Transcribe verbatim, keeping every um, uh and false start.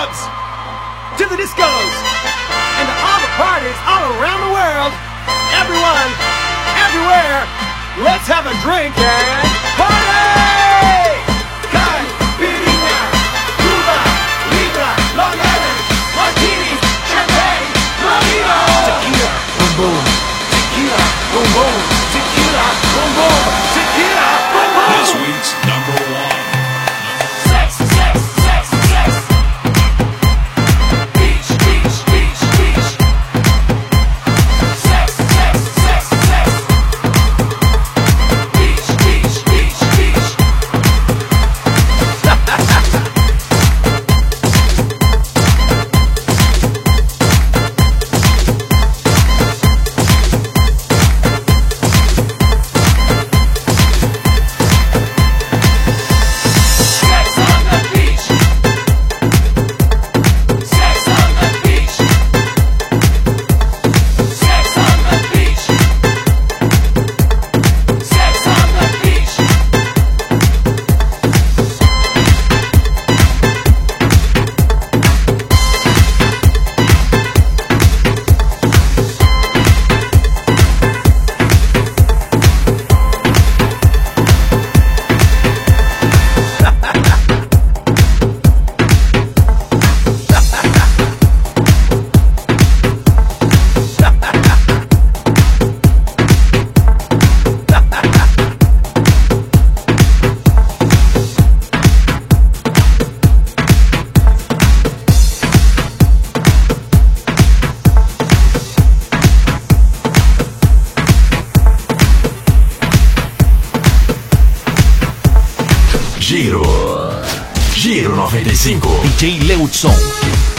clubs, to the discos, and to all the parties all around the world. Everyone, everywhere, let's have a drink and party! Caipirinha, Cuba, Libra, Long Island, Martini, Champagne, Mojito. Tequila, boom boom. Tequila, boom boom. Tequila, boom boom. Tequila, boom boom. This week's number one. Sex, sex, sex, sex. Beach, beach, beach, beach. Sex, sex, sex, sex. Beach, beach, beach, beach. Sex on the beach. Sex on the beach. Sex on the beach. Sex on the beach. Giro. Giro noventa e cinco. D J Leudson.